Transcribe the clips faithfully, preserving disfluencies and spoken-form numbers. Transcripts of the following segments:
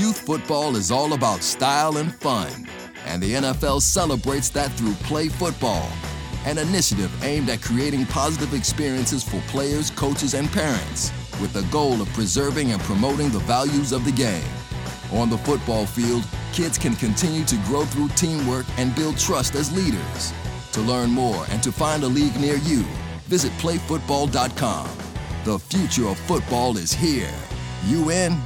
Youth football is all about style and fun, and the N F L celebrates that through Play Football, an initiative aimed at creating positive experiences for players, coaches, and parents, with the goal of preserving and promoting the values of the game. On the football field, kids can continue to grow through teamwork and build trust as leaders. To learn more and to find a league near you, visit play football dot com. The future of football is here. You in?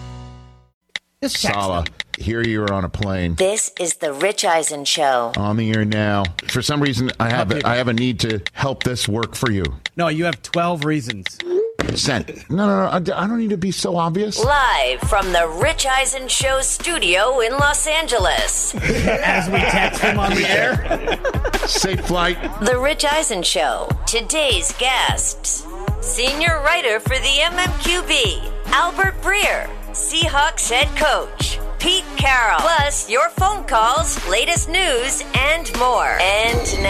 Sala, here you are on a plane. This is the Rich Eisen Show. On the air now. For some reason, I have a, I have a need to help this work for you. No, you have twelve reasons. Sent. No, no, no. I, I don't need to be so obvious. Live from the Rich Eisen Show studio in Los Angeles. As we text him on the air. Safe flight. The Rich Eisen Show. Today's guests. Senior writer for the M M Q B, Albert Breer. Seahawks head coach, Pete Carroll. Plus, your phone calls, latest news, and more. And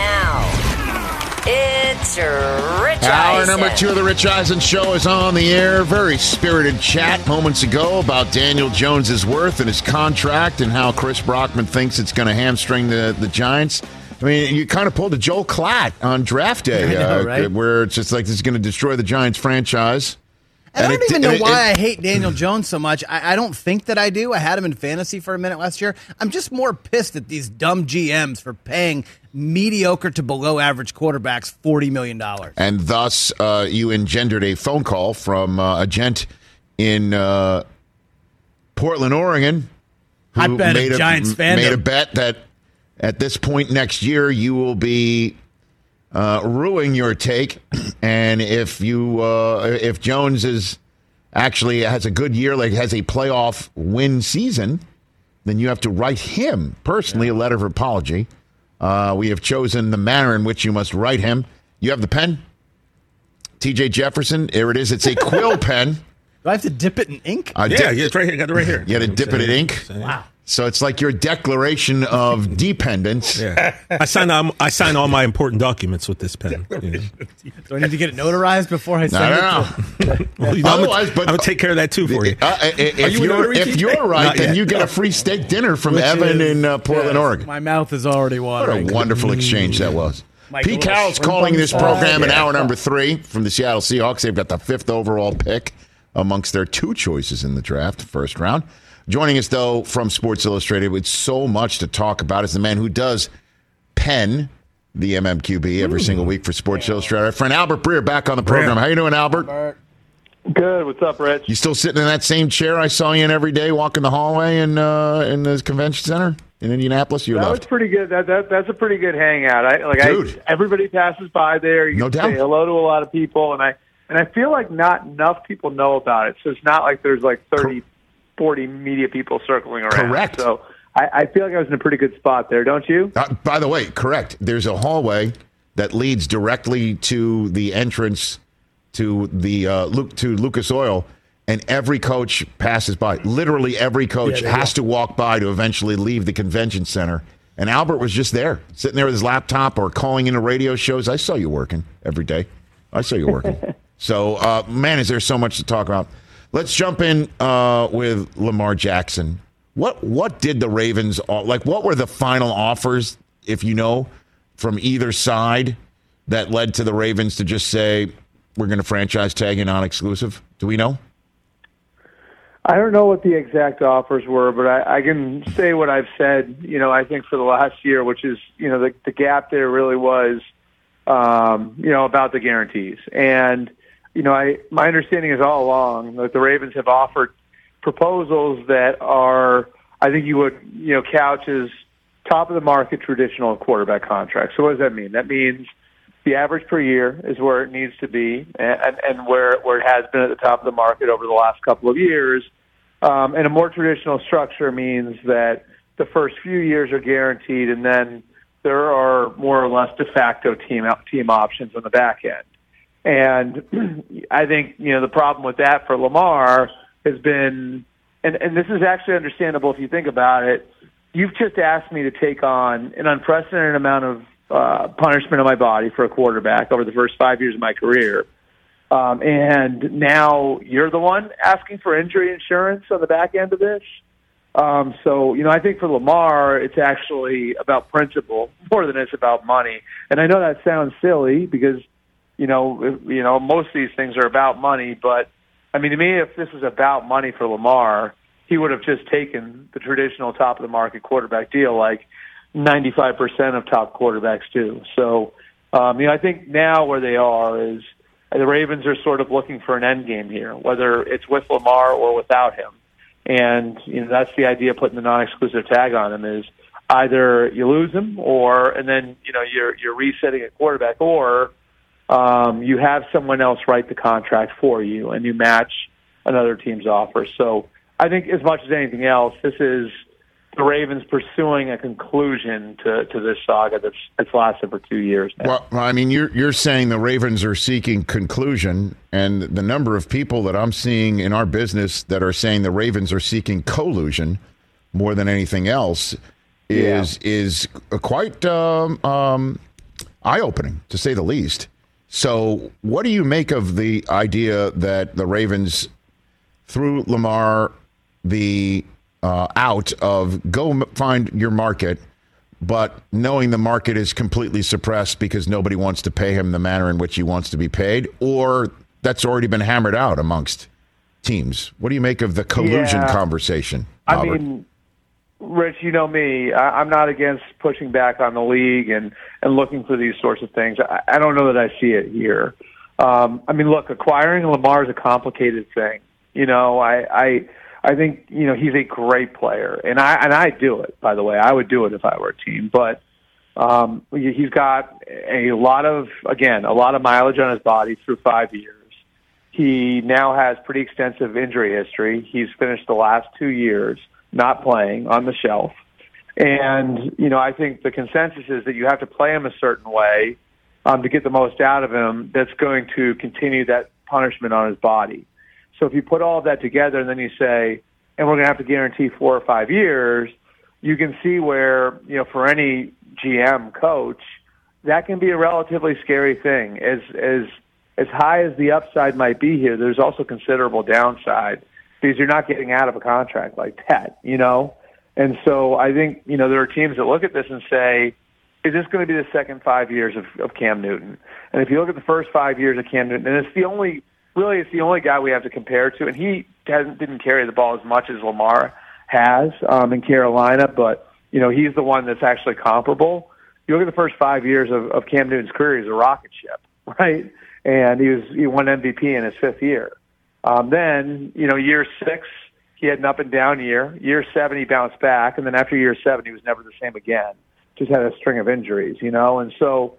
now, it's Rich Hour Eisen. number two of the Rich Eisen Show is on the air. Very spirited chat moments ago about Daniel Jones' worth and his contract and how Chris Brockman thinks it's going to hamstring the, the Giants. I mean, you kind of pulled a Joel Klatt on draft day, I know, uh, right? where it's just like this is going to destroy the Giants franchise. I And don't it- even and know it- why it- I hate Daniel Jones so much. I, I don't think that I do. I had him in fantasy for a minute last year. I'm just more pissed at these dumb G Ms for paying mediocre to below average quarterbacks forty million dollars. And thus, uh, you engendered a phone call from uh, a gent in uh, Portland, Oregon, who I bet made a Giants fandom. made a bet that at this point next year you will be uh, ruining your take, and if you uh, if Jones is actually has a good year, like has a playoff win season, then you have to write him personally yeah. a letter of apology. Uh, we have chosen the manner in which you must write him. You have the pen, T J Jefferson. Here it is. It's a quill pen. Do I have to dip it in ink? Uh, yeah, dip, it's right here. Got it right here. You got to dip it in ink. Wow. So it's like your declaration of dependence. Yeah. I sign um, I sign all my important documents with this pen. Yeah. Do I need to get it notarized before I send No, it? no, To- Well, you know, I'm Otherwise, gonna, but- I'm gonna take care of that too for you. Uh, if, Are you a you're, notary, if T J? you're right, Not then yet. you get a free steak dinner from Which Evan is- in uh, Portland, yes, Oregon. My mouth is already What watering. a wonderful exchange that was. Mike, Pete a little Carroll's shrimp calling on the this side. program in Yeah. hour number three from the Seattle Seahawks. They've got the fifth overall pick amongst their two choices in the draft, first round. Joining us, though, from Sports Illustrated with so much to talk about is the man who does pen the M M Q B every single week for Sports Illustrated. Our friend Albert Breer back on the program. Breer. How you doing, Albert? Good. What's up, Rich? You still sitting in that same chair I saw you in every day walking the hallway in uh, in the convention center in Indianapolis? You That left. was pretty good. That, that that's a pretty good hangout. I like Dude. I, everybody passes by there. You No can doubt. say hello to a lot of people, and I and I feel like not enough people know about it. So it's not like there's like thirty, forty media people circling around. Correct. So I, I feel like I was in a pretty good spot there, don't you? Uh, by the way, correct. There's a hallway that leads directly to the entrance to the uh, Luke to Lucas Oil, and every coach passes by. Literally, every coach Yeah, they has to walk by to eventually leave the convention center. And Albert was just there, sitting there with his laptop or calling into radio shows. I saw you working every day. I saw you working. So, uh, man, is there so much to talk about. Let's jump in uh, with Lamar Jackson. What what did the Ravens like? What were the final offers, if you know, from either side that led to the Ravens to just say we're going to franchise tag and non-exclusive? Do we know? I don't know what the exact offers were, but I, I can say what I've said. You know, I think for the last year, which is you know the, the gap there really was, um, you know, about the guarantees. And you know, I my understanding is all along that the Ravens have offered proposals that are, I think you would, you know, couch as top of the market traditional quarterback contracts. So what does that mean? That means the average per year is where it needs to be, and, and where where it has been at the top of the market over the last couple of years. Um, and a more traditional structure means that the first few years are guaranteed, and then there are more or less de facto team team options on the back end. And I think you know the problem with that for Lamar has been, and, and this is actually understandable if you think about it. You've just asked me to take on an unprecedented amount of uh, punishment on my body for a quarterback over the first five years of my career. Um, and now you're the one asking for injury insurance on the back end of this. Um, so, you know, I think for Lamar, it's actually about principle more than it's about money. And I know that sounds silly because, you know, if, you know, most of these things are about money. But, I mean, to me, if this was about money for Lamar, he would have just taken the traditional top-of-the-market quarterback deal like ninety-five percent of top quarterbacks do. So, um, you know, I think now where they are is the Ravens are sort of looking for an end game here, whether it's with Lamar or without him. And, you know, that's the idea of putting the non-exclusive tag on him is either you lose him or, and then, you know, you're, you're resetting at quarterback, or um, you have someone else write the contract for you and you match another team's offer. So I think as much as anything else, this is the Ravens pursuing a conclusion to, to this saga that's, that's lasted for two years now. Well, I mean, you're you're saying the Ravens are seeking conclusion, and the number of people that I'm seeing in our business that are saying the Ravens are seeking collusion more than anything else is yeah. is quite um, um, eye-opening, to say the least. So what do you make of the idea that the Ravens, through Lamar, the Uh, out of go m- find your market, but knowing the market is completely suppressed because nobody wants to pay him the manner in which he wants to be paid, or that's already been hammered out amongst teams? What do you make of the collusion yeah. conversation, I Albert? mean, Rich, you know me. I, I'm not against pushing back on the league and, and looking for these sorts of things. I, I don't know that I see it here. Um, I mean, look, acquiring Lamar is a complicated thing. You know, I... I I think, you know, he's a great player, and I and I do it, by the way. I would do it if I were a team, but um, he's got a lot of, again, a lot of mileage on his body through five years. He now has pretty extensive injury history. He's finished the last two years not playing, on the shelf. And, you know, I think the consensus is that you have to play him a certain way um, to get the most out of him that's going to continue that punishment on his body. So if you put all of that together and then you say, and we're going to have to guarantee four or five years, you can see where, you know, for any G M coach, that can be a relatively scary thing. As as as high as the upside might be here, there's also considerable downside because you're not getting out of a contract like that, you know? And so I think, you know, there are teams that look at this and say, is this going to be the second five years of, of Cam Newton? And if you look at the first five years of Cam Newton, and it's the only Really, it's the only guy we have to compare to, and he hasn't, didn't carry the ball as much as Lamar has um, in Carolina, but, you know, he's the one that's actually comparable. You look at the first five years of, of Cam Newton's career, he's a rocket ship, right? And he was he won M V P in his fifth year. Um, then, you know, year six, he had an up-and-down year. Year seven, he bounced back, and then after year seven, he was never the same again. Just had a string of injuries, you know, and so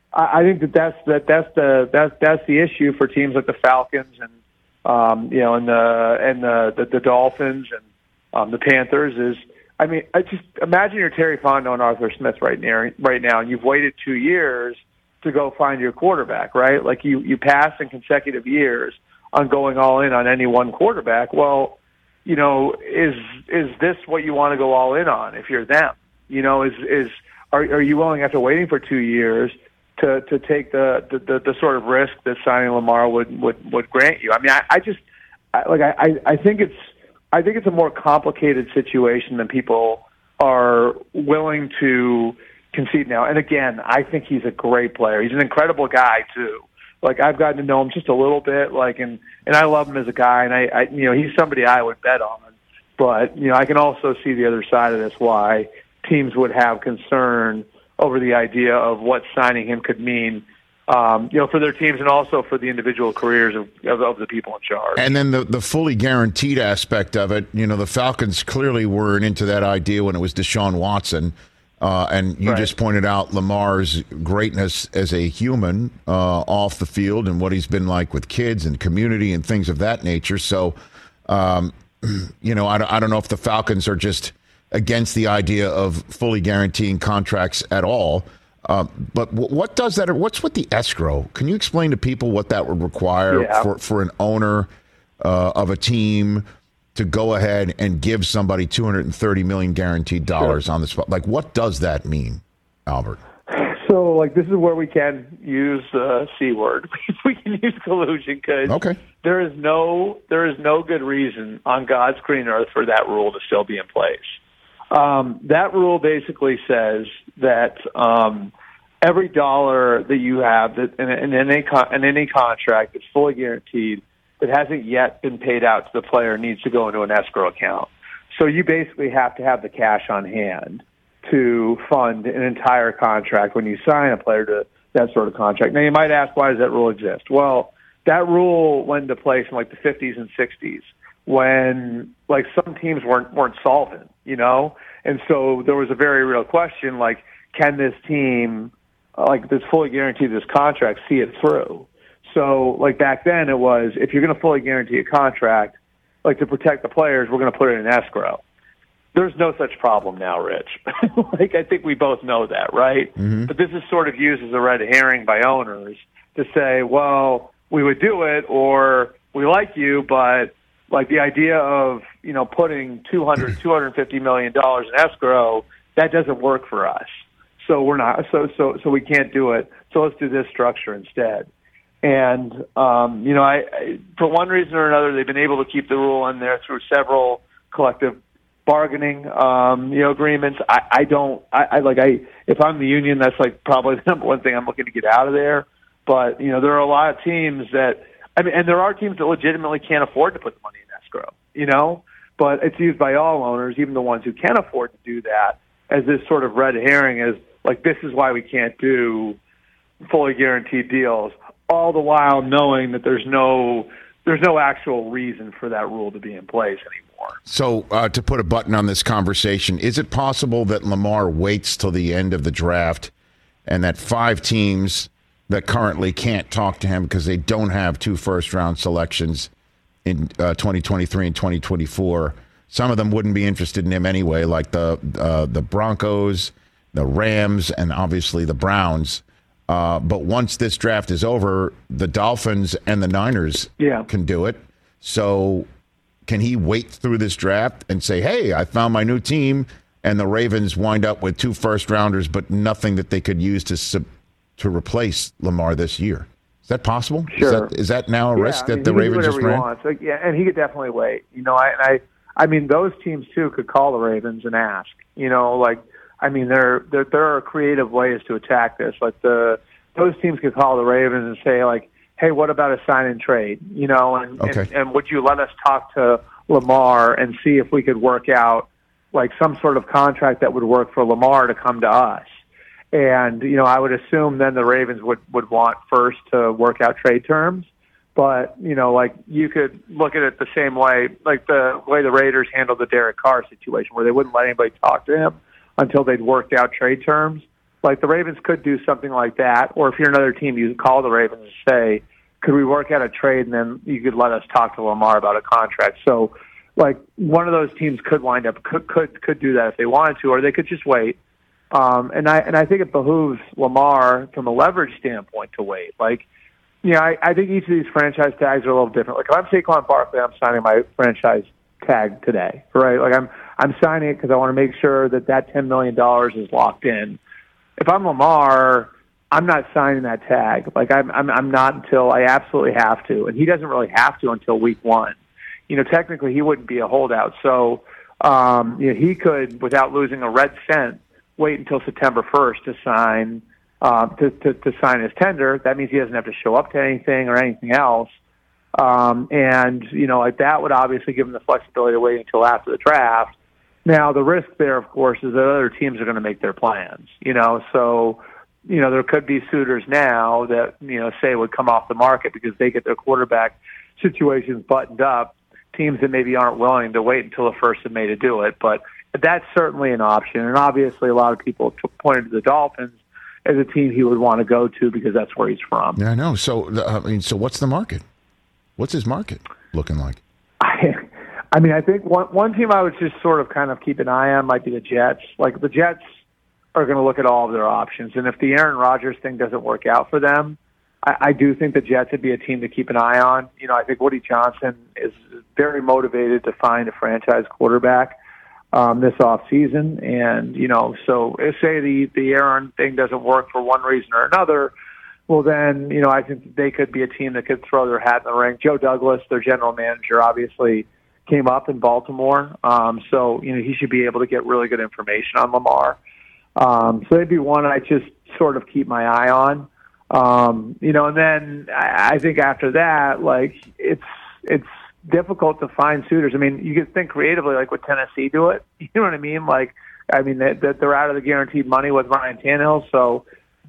I think that that's that that's the that's that's the issue for teams like the Falcons and um, you know and the and the the, the Dolphins and um, the Panthers is I mean I just imagine you're Terry Fontenot and Arthur Smith right now right now and you've waited two years to go find your quarterback, right? Like you you passed in consecutive years on going all in on any one quarterback. Well, you know, is is this what you want to go all in on if you're them? You know, is is are are you willing after waiting for two years to to take the, the, the sort of risk that signing Lamar would, would, would grant you? I mean, I, I just I, like I, I think it's I think it's a more complicated situation than people are willing to concede now. And again, I think he's a great player. He's an incredible guy too. Like I've gotten to know him just a little bit, like and and I love him as a guy. And I, I you know he's somebody I would bet on. But you know I can also see the other side of this, why teams would have concern over the idea of what signing him could mean, um, you know, for their teams and also for the individual careers of, of, of the people in charge. And then the, the fully guaranteed aspect of it, you know, the Falcons clearly weren't into that idea when it was Deshaun Watson. Uh, and you right. just pointed out Lamar's greatness as a human uh, off the field and what he's been like with kids and community and things of that nature. So, um, you know, I, I don't know if the Falcons are just against the idea of fully guaranteeing contracts at all. Uh, but w- what does that, what's with the escrow? Can you explain to people what that would require yeah. for, for an owner uh, of a team to go ahead and give somebody two hundred thirty million dollars guaranteed dollars sure. on the spot? Like, what does that mean, Albert? So, like, this is where we can use the C word. We can use collusion because Okay. there is no there is no good reason on God's green earth for that rule to still be in place. Um, that rule basically says that um, every dollar that you have that in, in, any con- in any contract that's fully guaranteed that hasn't yet been paid out to the player needs to go into an escrow account. So you basically have to have the cash on hand to fund an entire contract when you sign a player to that sort of contract. Now, you might ask, why does that rule exist? Well, that rule went into place in like the fifties and sixties when like some teams weren't weren't solvent, you know? And so there was a very real question, like, can this team, like, that's fully guaranteed this contract, see it through? So, like, back then it was, if you're going to fully guarantee a contract, like, to protect the players, we're going to put it in escrow. There's no such problem now, Rich. Like, I think we both know that, right? Mm-hmm. But this is sort of used as a red herring by owners to say, well, we would do it, or we like you, but like the idea of, you know, putting two hundred, two hundred fifty million dollars in escrow, that doesn't work for us. So we're not, so, so, so we can't do it. So let's do this structure instead. And, um, you know, I, I, for one reason or another, they've been able to keep the rule in there through several collective bargaining, um, you know, agreements. I, I don't, I, I like, I, if I'm the union, that's like probably the number one thing I'm looking to get out of there. But, you know, there are a lot of teams that, I mean, and there are teams that legitimately can't afford to put the money in escrow, you know, but it's used by all owners, even the ones who can afford to do that, as this sort of red herring is like, this is why we can't do fully guaranteed deals, all the while knowing that there's no, there's no actual reason for that rule to be in place anymore. So uh, to put a button on this conversation, is it possible that Lamar waits till the end of the draft and that five teams that currently can't talk to him because they don't have two first-round selections in uh, twenty twenty-three and twenty twenty-four, some of them wouldn't be interested in him anyway, like the uh, the Broncos, the Rams, and obviously the Browns. Uh, but once this draft is over, the Dolphins and the Niners yeah. can do it. So can he wait through this draft and say, hey, I found my new team, and the Ravens wind up with two first-rounders but nothing that they could use to sub- to replace Lamar this year? Is that possible? Sure. Is that, is that now a yeah, risk I that mean, the Ravens just he ran? wants. Like, yeah, and he could definitely wait. You know, I, and I, I mean, those teams too could call the Ravens and ask. You know, like, I mean, there, there, there are creative ways to attack this. Like the those teams could call the Ravens and say, like, hey, what about a sign and trade? You know, and, okay. and and would you let us talk to Lamar and see if we could work out like some sort of contract that would work for Lamar to come to us? And, you know, I would assume then the Ravens would, would want first to work out trade terms. But, you know, like you could look at it the same way, like the way the Raiders handled the Derek Carr situation where they wouldn't let anybody talk to him until they'd worked out trade terms. Like the Ravens could do something like that. Or if you're another team, you could call the Ravens and say, could we work out a trade? And then you could let us talk to Lamar about a contract. So, like, one of those teams could wind up, could could, could do that if they wanted to, or they could just wait. Um, and I and I think it behooves Lamar from a leverage standpoint to wait. Like, you know, I, I think each of these franchise tags are a little different. Like, if I'm Saquon Barkley, I'm signing my franchise tag today, right? Like, I'm I'm signing it because I want to make sure that that ten million dollars is locked in. If I'm Lamar, I'm not signing that tag. Like, I'm I'm I'm not until I absolutely have to, and he doesn't really have to until week one. You know, technically, he wouldn't be a holdout, so um, you know, he could, without losing a red cent, wait until September first to sign uh, to, to, to sign his tender. That means he doesn't have to show up to anything or anything else. Um, and, you know, like that would obviously give him the flexibility to wait until after the draft. Now, the risk there, of course, is that other teams are going to make their plans, you know. So, you know, there could be suitors now that, you know, say would come off the market because they get their quarterback situations buttoned up, teams that maybe aren't willing to wait until the first of May to do it. But that's certainly an option, and obviously a lot of people t- pointed to the Dolphins as a team he would want to go to because that's where he's from. Yeah, I know. So, I mean, so what's the market? What's his market looking like? I, I mean, I think one one team I would just sort of kind of keep an eye on might be the Jets. Like, the Jets are going to look at all of their options, and if the Aaron Rodgers thing doesn't work out for them, I, I do think the Jets would be a team to keep an eye on. You know, I think Woody Johnson is very motivated to find a franchise quarterback. um, this off season. And, you know, so if, say the, the Aaron thing doesn't work for one reason or another, well, then, you know, I think they could be a team that could throw their hat in the ring. Joe Douglas, their general manager, obviously came up in Baltimore. Um, so, you know, he should be able to get really good information on Lamar. Um, so they'd be one I just sort of keep my eye on. Um, you know, and then I, I think after that, like, it's it's difficult to find suitors. I mean, you could think creatively, like, would Tennessee do it? You know what I mean? Like, I mean, that they, they're out of the guaranteed money with Ryan Tannehill, so,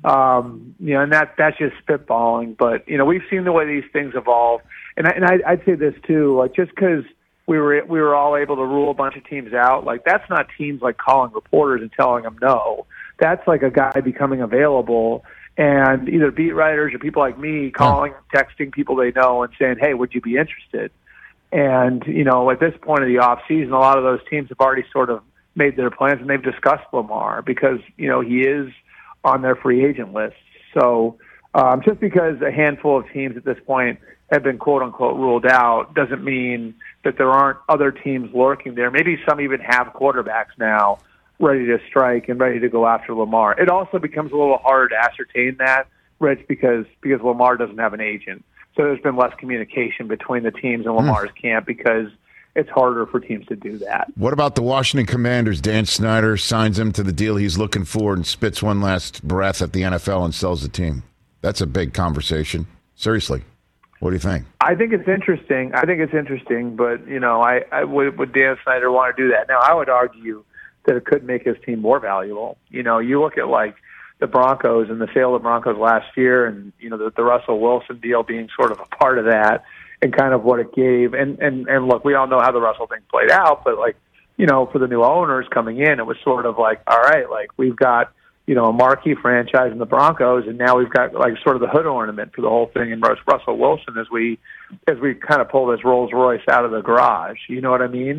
um, you know, and that that's just spitballing. But, you know, we've seen the way these things evolve. And, I, and I, I'd say this, too, like, just because we were, we were all able to rule a bunch of teams out, like, that's not teams, like, calling reporters and telling them no. That's, like, a guy becoming available and either beat writers or people like me calling, texting people they know and saying, hey, would you be interested? And, you know, at this point of the off season, a lot of those teams have already sort of made their plans and they've discussed Lamar because, you know, he is on their free agent list. So um, just because a handful of teams at this point have been quote unquote ruled out doesn't mean that there aren't other teams lurking there. Maybe some even have quarterbacks now ready to strike and ready to go after Lamar. It also becomes a little harder to ascertain that, Rich, because because Lamar doesn't have an agent. So there's been less communication between the teams and Lamar's mm. camp because it's harder for teams to do that. What about the Washington Commanders? Dan Snyder signs him to the deal he's looking for and spits one last breath at the N F L and sells the team. That's a big conversation. Seriously. What do you think? I think it's interesting. I think it's interesting, but, you know, I, I would, would Dan Snyder want to do that? Now, I would argue that it could make his team more valuable. You know, you look at, like, the Broncos and the sale of the Broncos last year and, you know, the, the Russell Wilson deal being sort of a part of that and kind of what it gave. And, and, and look, we all know how the Russell thing played out, but, like, you know, for the new owners coming in, it was sort of like, all right, like, we've got, you know, a marquee franchise in the Broncos, and now we've got, like, sort of the hood ornament for the whole thing in Russell Wilson as we as we kind of pull this Rolls Royce out of the garage. You know what I mean?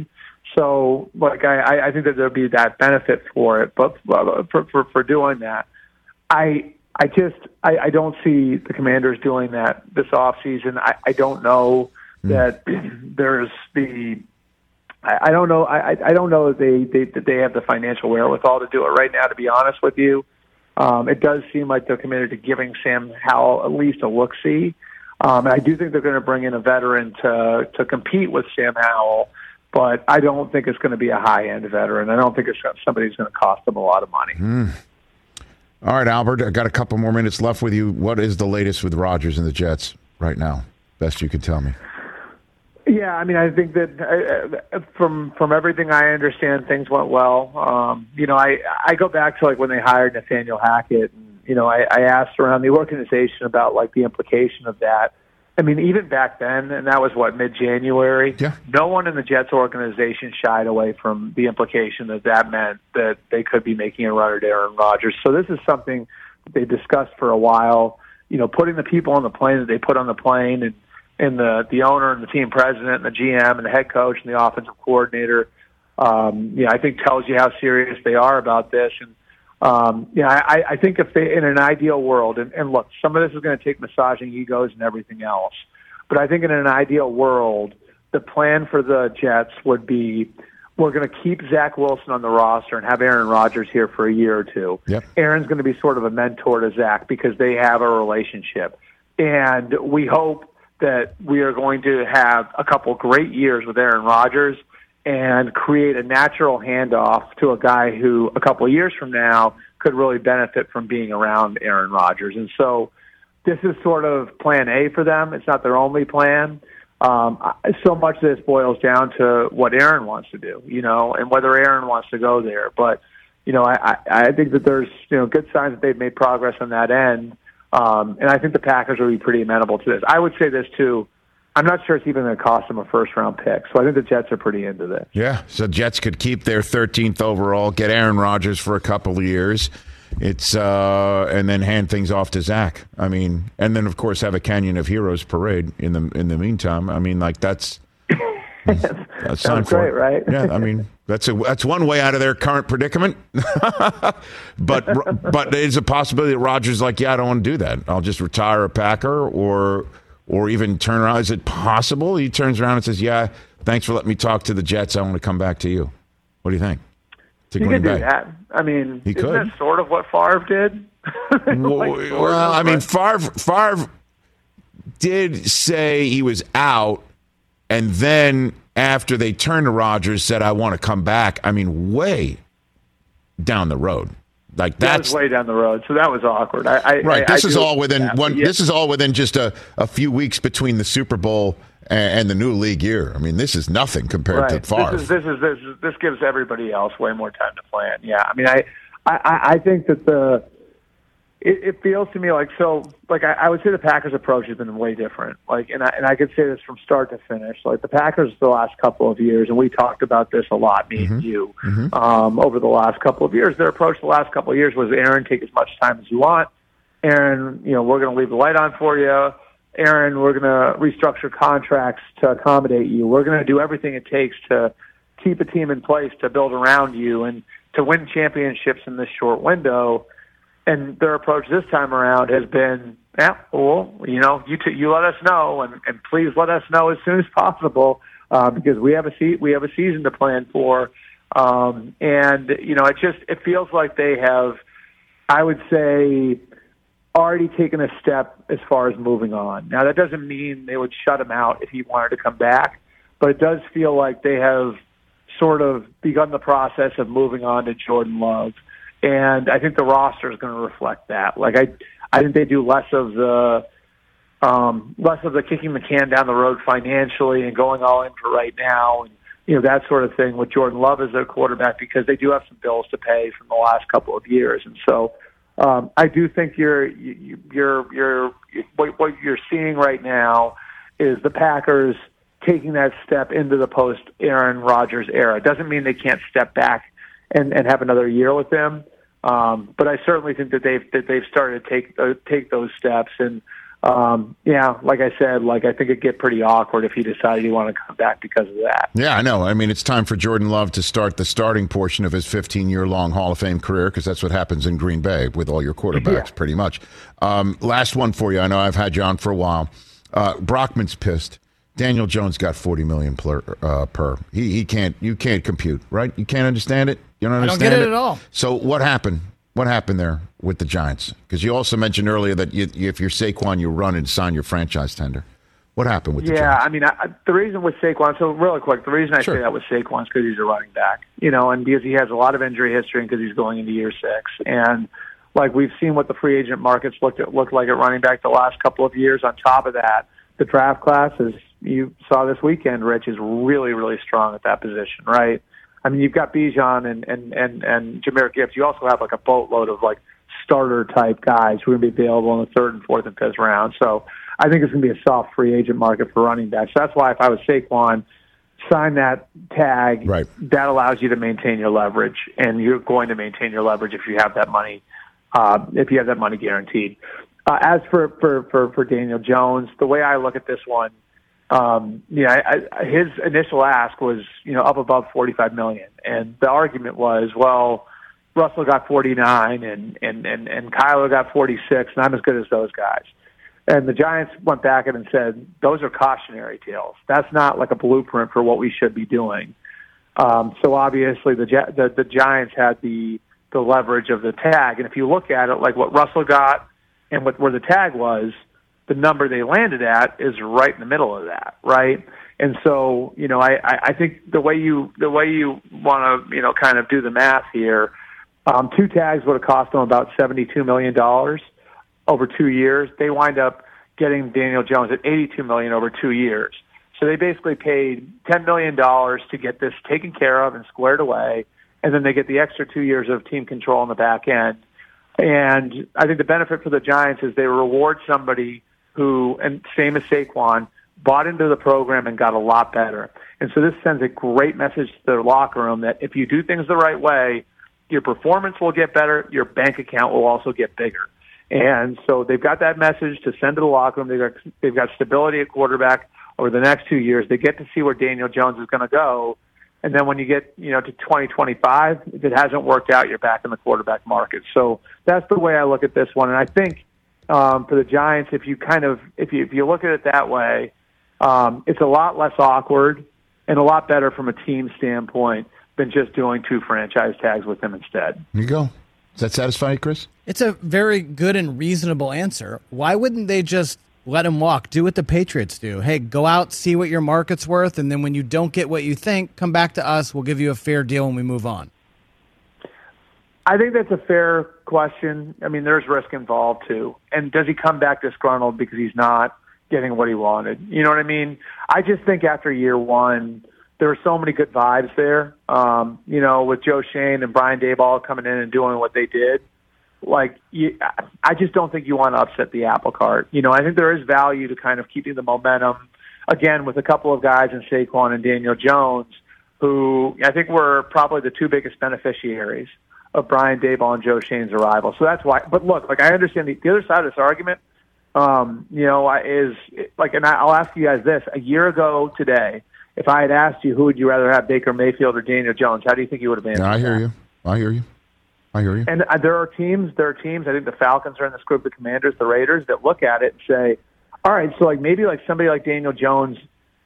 So, like, I, I think that there'll be that benefit for it, but for for, for doing that, I I just I, I don't see the Commanders doing that this offseason. I, I don't know mm. that there's the I, I don't know I, I don't know that they, they that they have the financial wherewithal to do it right now. To be honest with you, um, it does seem like they're committed to giving Sam Howell at least a look-see. Um, and I do think they're going to bring in a veteran to to compete with Sam Howell. But I don't think it's going to be a high-end veteran. I don't think it's somebody who's going to cost them a lot of money. Mm. All right, Albert, I got a couple more minutes left with you. What is the latest with Rodgers and the Jets right now? Best you could tell me. Yeah, I mean, I think that uh, from from everything I understand, things went well. Um, you know, I, I go back to, like, when they hired Nathaniel Hackett. And, you know, I, I asked around the organization about, like, the implication of that. I mean, even back then, and that was, what, mid-January, yeah. No one in the Jets organization shied away from the implication that that meant that they could be making a run at Aaron Rodgers. So this is something that they discussed for a while, you know, putting the people on the plane that they put on the plane and, and the, the owner and the team president and the G M and the head coach and the offensive coordinator, um, you know, I think tells you how serious they are about this. And, Um, yeah, I, I think if they, in an ideal world, and, and look, some of this is going to take massaging egos and everything else, but I think in an ideal world, the plan for the Jets would be, we're going to keep Zach Wilson on the roster and have Aaron Rodgers here for a year or two. Yep. Aaron's going to be sort of a mentor to Zach because they have a relationship. And we hope that we are going to have a couple great years with Aaron Rodgers and create a natural handoff to a guy who a couple of years from now could really benefit from being around Aaron Rodgers. And so this is sort of plan A for them. It's not their only plan. Um, so much of this boils down to what Aaron wants to do, you know, and whether Aaron wants to go there. But, you know, I, I think that there's, you know, good signs that they've made progress on that end. Um, and I think the Packers will be pretty amenable to this. I would say this, too. I'm not sure it's even going to cost them a first-round pick. So I think the Jets are pretty into this. Yeah, so Jets could keep their thirteenth overall, get Aaron Rodgers for a couple of years, it's uh, and then hand things off to Zach. I mean, and then, of course, have a Canyon of Heroes parade in the in the meantime. I mean, like, that's... That sounds great, right? Yeah, I mean, that's a that's one way out of their current predicament. but but there's a possibility that Rodgers is like, yeah, I don't want to do that. I'll just retire a Packer or... Or even turn around. Is it possible he turns around and says, yeah, thanks for letting me talk to the Jets. I want to come back to you. What do you think? To He Green could Bay. do that. I mean, He isn't could. that sort of what Favre did? Well, Like, sort well, of, I mean, but- Favre, Favre did say he was out, and then after they turned to Rodgers, said, I want to come back. I mean, way down the road. Like that that's was way down the road, so that was awkward. I, I, right. I, This I is do all within that, one. but yeah. This is all within just a, a few weeks between the Super Bowl and, and the new league year. I mean, this is nothing compared right. to Favre. This is, this is this is this gives everybody else way more time to plan. Yeah, I mean, I I, I think that the it, it feels to me like so. Like I, I would say the Packers' approach has been way different. Like, and I and I could say this from start to finish. Like the Packers the last couple of years, and we talked about this a lot, me Mm-hmm. and you, um, over the last couple of years. Their approach the last couple of years was, Aaron, take as much time as you want. Aaron, you know, we're going to leave the light on for you. Aaron, we're going to restructure contracts to accommodate you. We're going to do everything it takes to keep a team in place, to build around you, and to win championships in this short window. And their approach this time around has been, yeah, well, you know, you t- you let us know, and, and please let us know as soon as possible, uh, because we have a se- we have a season to plan for. Um, and you know, it just it feels like they have, I would say, already taken a step as far as moving on. Now, that doesn't mean they would shut him out if he wanted to come back, but it does feel like they have sort of begun the process of moving on to Jordan Love. And I think the roster is going to reflect that. Like, I, I think they do less of the, um, less of the kicking the can down the road financially and going all in for right now, and you know, that sort of thing with Jordan Love as their quarterback, because they do have some bills to pay from the last couple of years. And so, Um, I do think you're you, you're you're what, what you're seeing right now is the Packers taking that step into the post Aaron Rodgers era. It doesn't mean they can't step back and, and have another year with him, um, but I certainly think that they've that they've started to take uh, take those steps. And um, yeah, like I said, like I think it'd get pretty awkward if he decided he wanted to come back because of that. Yeah, I know. I mean, it's time for Jordan Love to start the starting portion of his fifteen-year-long Hall of Fame career, because that's what happens in Green Bay with all your quarterbacks, Yeah. pretty much. Um, last one for you. I know I've had you on for a while. Uh, Brockman's pissed. Daniel Jones got forty million dollars per. Uh, per. He he can't. You can't compute, right? You can't understand it. You don't I don't understand get it at all. So what happened? What happened there with the Giants? Because you also mentioned earlier that you, if you're Saquon, you run and sign your franchise tender. What happened with the Yeah, Giants? I mean, I, the reason with Saquon, so really quick, the reason I Sure. say that with Saquon is because he's a running back, you know, and because he has a lot of injury history and because he's going into year six. And, like, we've seen what the free agent markets looked at, looked like at running back the last couple of years. On top of that, the draft class, as you saw this weekend, Rich, is really, really strong at that position, right? I mean, you've got Bijan and, and, and, and Jahmyr Gibbs. You also have, like, a boatload of, like, starter-type guys who are going to be available in the third and fourth and fifth round. So I think it's going to be a soft free agent market for running backs. So that's why if I was Saquon, sign that tag. Right. That allows you to maintain your leverage, and you're going to maintain your leverage if you have that money, uh, if you have that money guaranteed. Uh, as for, for, for, for Daniel Jones, the way I look at this one, um, yeah, I, I, his initial ask was, you know, up above forty-five million, and the argument was, well, Russell got forty-nine, and and and and Kyler got forty-six, and I'm as good as those guys. And the Giants went back and said, those are cautionary tales. That's not like a blueprint for what we should be doing. Um, so obviously, the, the the Giants had the the leverage of the tag, and if you look at it, like what Russell got and what where the tag was, the number they landed at is right in the middle of that, right? And so, you know, I, I think the way you the way you want to, you know, kind of do the math here, um, two tags would have cost them about seventy-two million dollars over two years. They wind up getting Daniel Jones at eighty-two million dollars over two years. So they basically paid ten million dollars to get this taken care of and squared away, and then they get the extra two years of team control on the back end. And I think the benefit for the Giants is they reward somebody who, and same as Saquon, bought into the program and got a lot better. And so this sends a great message to their locker room that if you do things the right way, your performance will get better, your bank account will also get bigger. And so they've got that message to send to the locker room. They've got, they've got stability at quarterback over the next two years. They get to see where Daniel Jones is going to go. And then when you get, you know, to twenty twenty-five, if it hasn't worked out, you're back in the quarterback market. So that's the way I look at this one. And I think um, for the Giants, if you kind of, if you, if you look at it that way, um, it's a lot less awkward and a lot better from a team standpoint than just doing two franchise tags with him instead. There you go. Does that satisfy you, Chris? It's a very good and reasonable answer. Why wouldn't they just let him walk? Do what the Patriots do. Hey, go out, see what your market's worth, and then when you don't get what you think, come back to us. We'll give you a fair deal when we move on. I think that's a fair question. I mean, there's risk involved, too. And does he come back disgruntled because he's not getting what he wanted? You know what I mean? I just think after year one, there were so many good vibes there. Um, you know, with Joe Schoen and Brian Daboll coming in and doing what they did. Like, you, I just don't think you want to upset the apple cart. You know, I think there is value to kind of keeping the momentum, again, with a couple of guys in Saquon and Daniel Jones, who I think were probably the two biggest beneficiaries of Brian Daboll and Joe Schoen's arrival. So that's why. But look, like I understand the, the other side of this argument, um, you know, is like, and I'll ask you guys this: a year ago today, if I had asked you who would you rather have, Baker Mayfield or Daniel Jones, how do you think you would have answered? Yeah, I hear that? you. I hear you. I hear you. And uh, there are teams, there are teams, I think the Falcons are in this group, the Commanders, the Raiders, that look at it and say, all right, so like maybe like somebody like Daniel Jones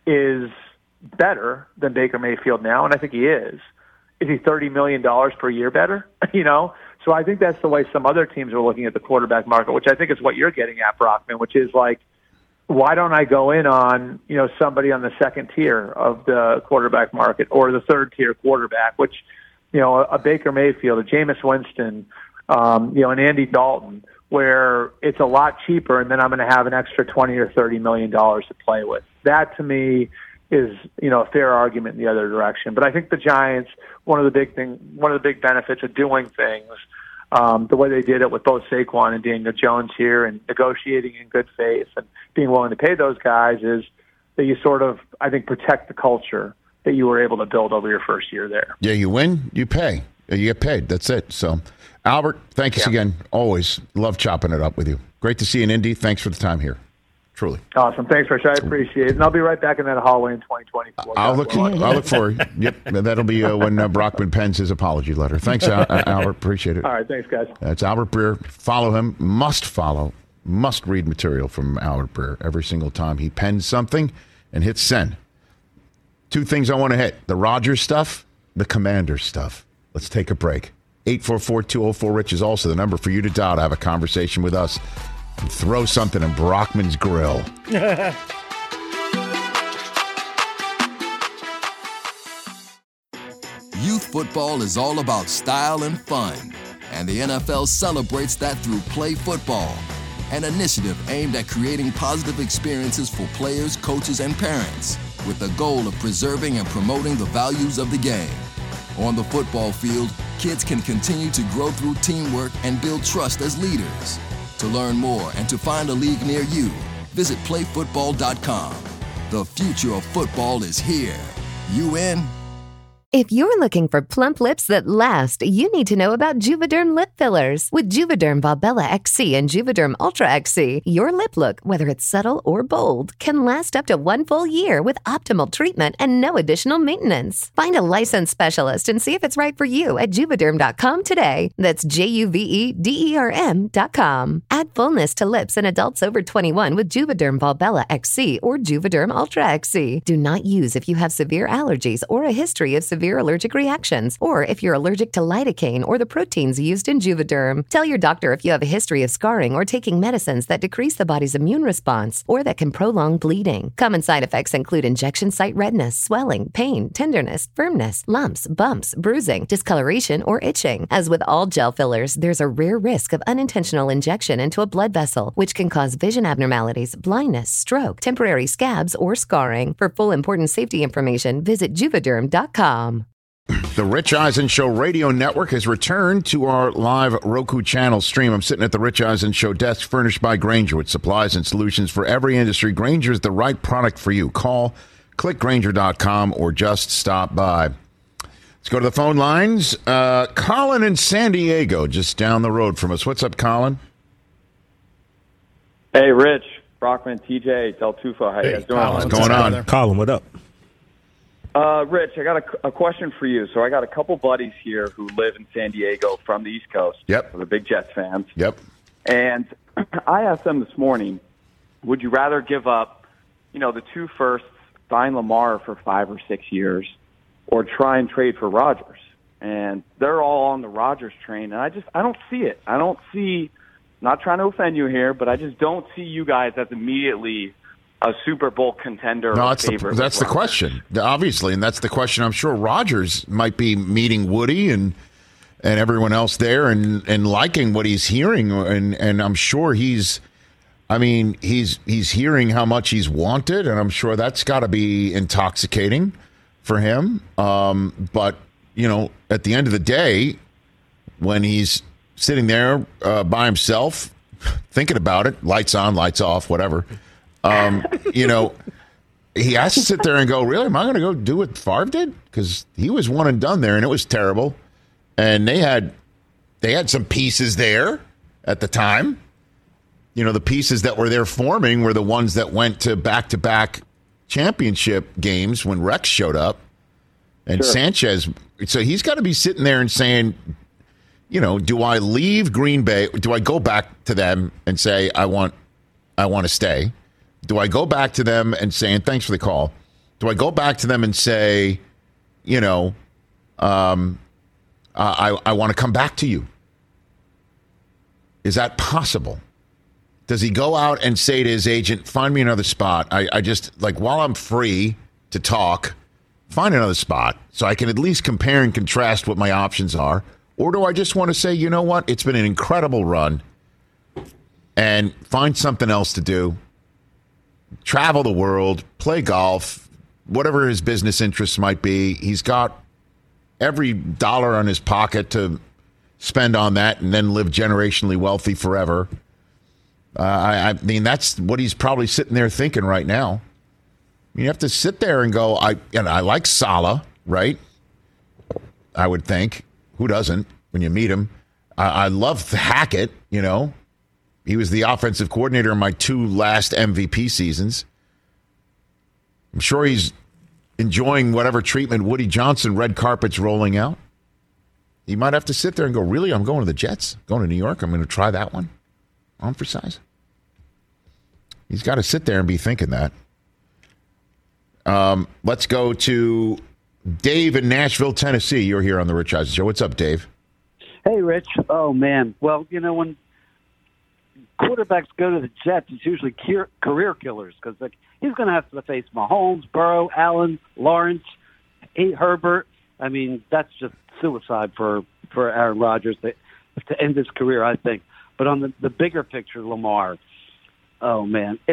is better than Baker Mayfield now, and I think he is. Is he thirty million dollars per year better? you know? So I think that's the way some other teams are looking at the quarterback market, which I think is what you're getting at, Brockman, which is like, why don't I go in on, you know, somebody on the second tier of the quarterback market or the third tier quarterback, which, you know, a, a Baker Mayfield, a Jameis Winston, um, you know, an Andy Dalton, where it's a lot cheaper and then I'm going to have an extra twenty or thirty million dollars to play with. That to me is, you know, a fair argument in the other direction. But I think the Giants, one of the big thing, one of the big benefits of doing things, um, the way they did it with both Saquon and Daniel Jones here and negotiating in good faith and being willing to pay those guys is that you sort of, I think, protect the culture that you were able to build over your first year there. Yeah, you win, you pay. You get paid. That's it. So, Albert, thanks yeah. again. Always love chopping it up with you. Great to see you in Indy. Thanks for the time here. Truly. Awesome. Thanks, Rich. I appreciate it. And I'll be right back in that hallway in twenty twenty-four. I'll look, I'll look for it. Yep. That'll be uh, when uh, Brockman pens his apology letter. Thanks, Al- Albert. Appreciate it. All right. Thanks, guys. That's Albert Breer. Follow him. Must follow. Must read material from Albert Breer every single time he pens something and hits send. Two things I want to hit. The Rodgers stuff, the Commanders stuff. Let's take a break. eight four four, two oh four, RICH is also the number for you to dial to have a conversation with us and throw something in Brockman's grill. Youth football is all about style and fun, and the N F L celebrates that through Play Football, an initiative aimed at creating positive experiences for players, coaches, and parents, with the goal of preserving and promoting the values of the game. On the football field, kids can continue to grow through teamwork and build trust as leaders. To learn more and to find a league near you, visit play football dot com. The future of football is here. You in? If you're looking for plump lips that last, you need to know about Juvederm lip fillers. With Juvederm Volbella X C and Juvederm Ultra X C, your lip look, whether it's subtle or bold, can last up to one full year with optimal treatment and no additional maintenance. Find a licensed specialist and see if it's right for you at Juvederm dot com today. That's J U V E D E R M dot com. Add fullness to lips in adults over twenty-one with Juvederm Volbella X C or Juvederm Ultra X C. Do not use if you have severe allergies or a history of severe severe allergic reactions, or if you're allergic to lidocaine or the proteins used in Juvederm. Tell your doctor if you have a history of scarring or taking medicines that decrease the body's immune response or that can prolong bleeding. Common side effects include injection site redness, swelling, pain, tenderness, firmness, lumps, bumps, bruising, discoloration, or itching. As with all gel fillers, there's a rare risk of unintentional injection into a blood vessel, which can cause vision abnormalities, blindness, stroke, temporary scabs, or scarring. For full important safety information, visit Juvederm dot com. The Rich Eisen Show radio network has returned to our live Roku channel stream. I'm sitting at the Rich Eisen Show desk furnished by Grainger with supplies and solutions for every industry. Grainger is the right product for you. Call, click Grainger dot com, or just stop by. Let's go to the phone lines. Uh, Colin in San Diego, just down the road from us. What's up, Colin? Hey, Rich, Brockman, T J, Del Tufo. How you Hey, guys doing? What's going on? Colin, what up? Uh, Rich, I got a, a question for you. So I got a couple buddies here who live in San Diego from the East Coast. Yep. They're big Jets fans. Yep. And I asked them this morning, would you rather give up, you know, the two firsts, sign Lamar for five or six years, or try and trade for Rodgers. And they're all on the Rodgers train, and I just I don't see it. I don't see, not trying to offend you here, but I just don't see you guys as immediately a Super Bowl contender. No, or that's favorite the, that's the question, obviously, and that's the question. I'm sure Rodgers might be meeting Woody and and everyone else there, and, and liking what he's hearing, and and I'm sure he's, I mean, he's he's hearing how much he's wanted, and I'm sure that's got to be intoxicating for him. Um, but you know, at the end of the day, when he's sitting there uh, by himself, thinking about it, lights on, lights off, whatever. Um, you know, he has to sit there and go, really, am I going to go do what Favre did? Because he was one and done there, and it was terrible. And they had they had some pieces there at the time. You know, the pieces that were there forming were the ones that went to back-to-back championship games when Rex showed up. And Sure. Sanchez, so he's got to be sitting there and saying, you know, do I leave Green Bay? Do I go back to them and say, I want I want to stay? Do I go back to them and say, and thanks for the call, do I go back to them and say, you know, um, I, I want to come back to you? Is that possible? Does he go out and say to his agent, find me another spot? I, I just, like, while I'm free to talk, find another spot so I can at least compare and contrast what my options are. Or do I just want to say, you know what, it's been an incredible run and find something else to do, travel the world, play golf, whatever his business interests might be. He's got every dollar on his pocket to spend on that and then live generationally wealthy forever. Uh, I, I mean, that's what he's probably sitting there thinking right now. You have to sit there and go, I and I like Saleh, right? I would think. Who doesn't when you meet him? I, I love Hackett, you know. He was the offensive coordinator in my two last M V P seasons. I'm sure he's enjoying whatever treatment Woody Johnson red carpet's rolling out. He might have to sit there and go, really? I'm going to the Jets? Going to New York? I'm going to try that one on for size. He's got to sit there and be thinking that. Um, let's go to Dave in Nashville, Tennessee. You're here on the Rich Eisen Show. What's up, Dave? Hey, Rich. Oh, man. Well, you know, when quarterbacks go to the Jets, it's usually career killers because like, he's going to have to face Mahomes, Burrow, Allen, Lawrence, Herbert. I mean, that's just suicide for, for Aaron Rodgers to, to end his career, I think. But on the, the bigger picture, Lamar, oh, man. If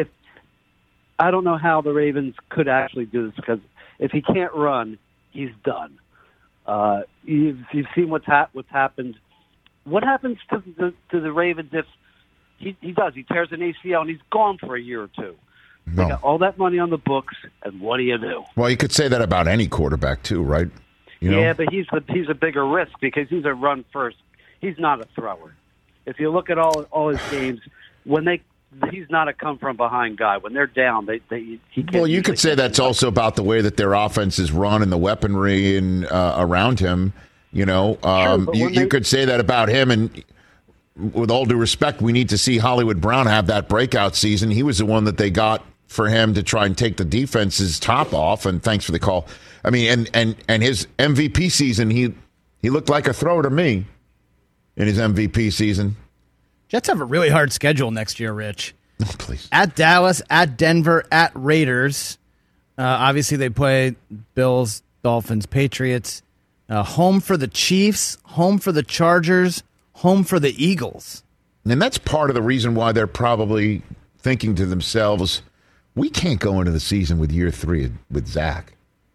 I don't know how the Ravens could actually do this because if he can't run, he's done. Uh, you've, you've seen what's, ha- what's happened. What happens to the, to the Ravens if he, he does? He tears an A C L and he's gone for a year or two. No. They got all that money on the books, and what do you do? Well, you could say that about any quarterback too, right? You know? Yeah, but he's the, he's a bigger risk because he's a run first. He's not a thrower. If you look at all all his games, when they he's not a come from behind guy. When they're down, they they he can't. Well, you could say that's also about the way that their offense is run and the weaponry and uh, around him. You know, um, sure, you, they, you could say that about him. And with all due respect, we need to see Hollywood Brown have that breakout season. He was the one that they got for him to try and take the defense's top off. And thanks for the call. I mean, and and and his M V P season, he he looked like a throw to me in his M V P season. Jets have a really hard schedule next year, Rich. Oh, please. At Dallas, at Denver, at Raiders. Uh, obviously, they play Bills, Dolphins, Patriots. Uh, home for the Chiefs, home for the Chargers, home for the Eagles. And that's part of the reason why they're probably thinking to themselves, we can't go into the season with year three with Zach.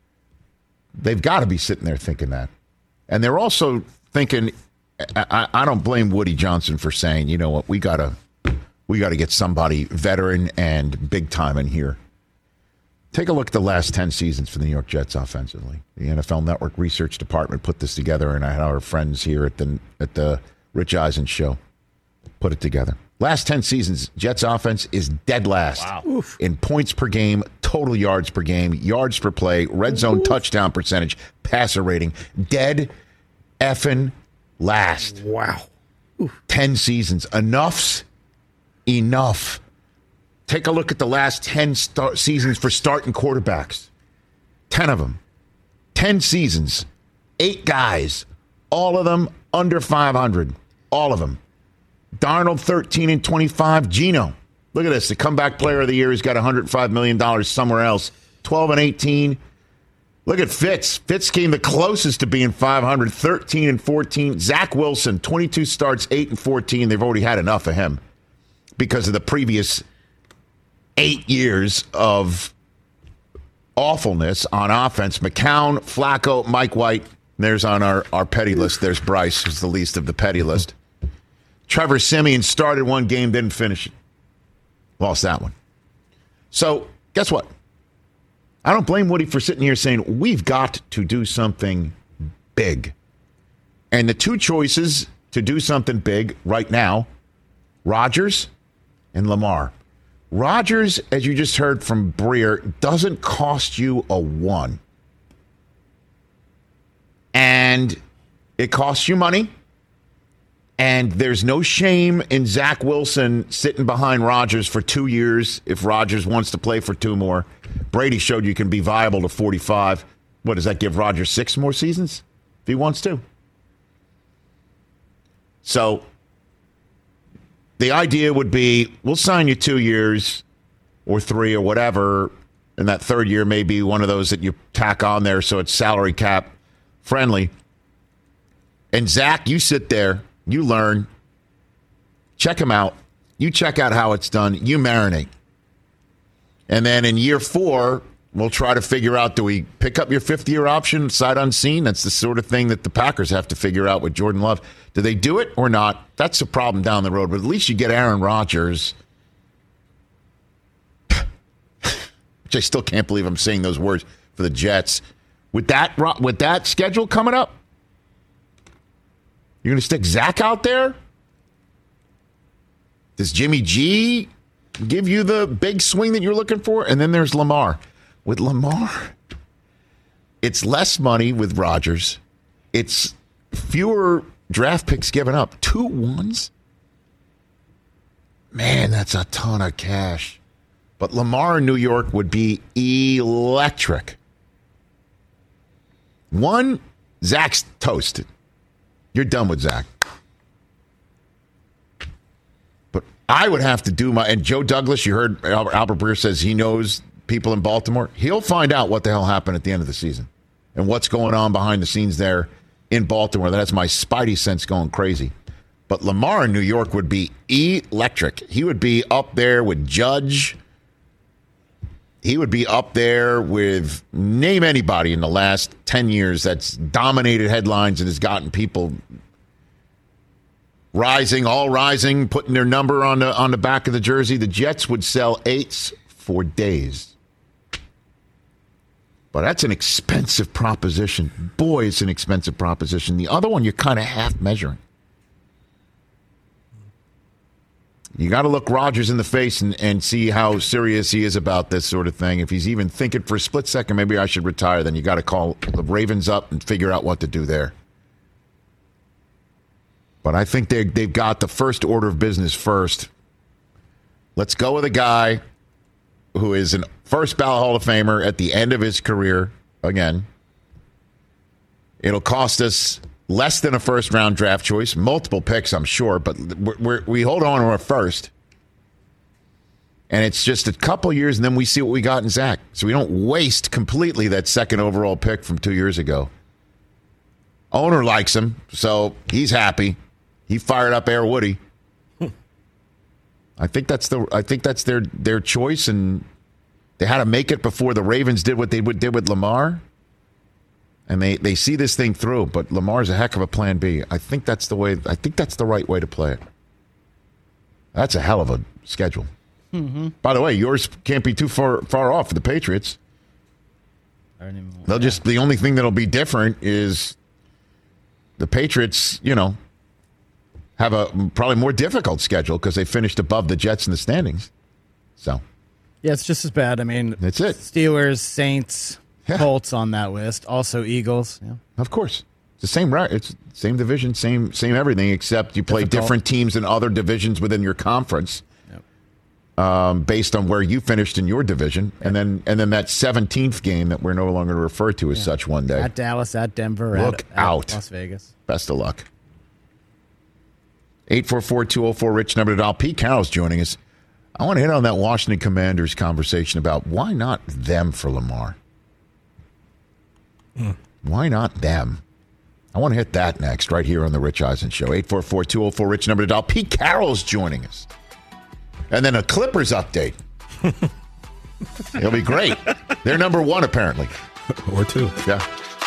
They've got to be sitting there thinking that. And they're also thinking, I, I don't blame Woody Johnson for saying, you know what, we got to we got to get somebody veteran and big time in here. Take a look at the last ten seasons for the New York Jets offensively. The N F L Network research department put this together, and I had our friends here at the at the Rich Eisen Show put it together. Last ten seasons, Jets offense is dead last wow. in points per game, total yards per game, yards per play, red zone Oof. touchdown percentage, passer rating. Dead effing last. Wow. Oof. ten seasons. Enough's enough. Take a look at the last ten start seasons for starting quarterbacks. ten of them. ten seasons, eight guys, all of them under five hundred. All of them. Darnold, thirteen and twenty-five. Geno, look at this. The comeback player of the year. He's got one hundred five million dollars somewhere else. twelve and eighteen. Look at Fitz. Fitz came the closest to being five hundred, thirteen and fourteen. Zach Wilson, twenty-two starts, eight and fourteen. They've already had enough of him because of the previous eight years of awfulness on offense. McCown, Flacco, Mike White. There's on our, our petty list. There's Bryce, who's the least of the petty list. Trevor Siemian started one game, didn't finish it. Lost that one. So, guess what? I don't blame Woody for sitting here saying, we've got to do something big. And the two choices to do something big right now, Rodgers and Lamar. Rodgers, as you just heard from Breer, doesn't cost you a one. And it costs you money. And there's no shame in Zach Wilson sitting behind Rodgers for two years if Rodgers wants to play for two more. Brady showed you can be viable to forty-five. What, does that give Rodgers six more seasons if he wants to? So the idea would be, we'll sign you two years or three or whatever, and that third year may be one of those that you tack on there so it's salary cap friendly. And Zach, you sit there, you learn, check him out, you check out how it's done, you marinate. And then in year four, we'll try to figure out, do we pick up your fifth-year option sight unseen? That's the sort of thing that the Packers have to figure out with Jordan Love. Do they do it or not? That's a problem down the road. But at least you get Aaron Rodgers, which I still can't believe I'm saying those words, for the Jets. With that, with that schedule coming up, you're going to stick Zach out there? Does Jimmy G give you the big swing that you're looking for? And then there's Lamar. With Lamar, it's less money with Rodgers. It's fewer draft picks given up. Two ones? Man, that's a ton of cash. But Lamar in New York would be electric. One, Zach's toasted. You're done with Zach. But I would have to do my... And Joe Douglas, you heard Albert, Albert Breer says he knows people in Baltimore. He'll find out what the hell happened at the end of the season and what's going on behind the scenes there in Baltimore. That's my spidey sense going crazy. But Lamar in New York would be electric. He would be up there with Judge. He would be up there with name anybody in the last ten years that's dominated headlines and has gotten people rising, all rising, putting their number on the on the back of the jersey. The Jets would sell eights for days. But that's an expensive proposition. Boy, it's an expensive proposition. The other one, you're kind of half measuring. You got to look Rodgers in the face and, and see how serious he is about this sort of thing. If he's even thinking for a split second, maybe I should retire, then you got to call the Ravens up and figure out what to do there. But I think they, they've got the first order of business first. Let's go with a guy who is an first ballot Hall of Famer at the end of his career again. It'll cost us less than a first-round draft choice, multiple picks, I'm sure, but we're, we're, we hold on to our first. And it's just a couple years, and then we see what we got in Zach. So we don't waste completely that second overall pick from two years ago. Owner likes him, so he's happy. He fired up Air Woody. I think that's the. I think that's their their choice, and they had to make it before the Ravens did what they did with Lamar, and they, they see this thing through. But Lamar's a heck of a plan B. I think that's the way. I think that's the right way to play it. That's a hell of a schedule. Mm-hmm. By the way, yours can't be too far far off for the Patriots. I don't even, They'll yeah. just the only thing that'll be different is the Patriots. You know. Have a probably more difficult schedule because they finished above the Jets in the standings. So, yeah, it's just as bad. I mean, that's it. Steelers, Saints, yeah. Colts on that list. Also, Eagles. Yeah. Of course, it's the same. Right? It's same division, same same everything. Except you play difficult. Different teams in other divisions within your conference. Yep. um, based on where you finished in your division, and then and then that seventeenth game that we're no longer refer to as yeah. such one day. At Dallas, at Denver, Look at, out. at Las Vegas. Best of luck. eight four four, two oh four, Rich, number to dial. Pete Carroll's joining us. I want to hit on that Washington Commanders conversation about why not them for Lamar? Mm. Why not them? I want to hit that next, right here on the Rich Eisen Show. eight four four, two oh four, Rich, number to dial. Pete Carroll's joining us. And then a Clippers update. It'll be great. They're number one, apparently. Or two. Yeah.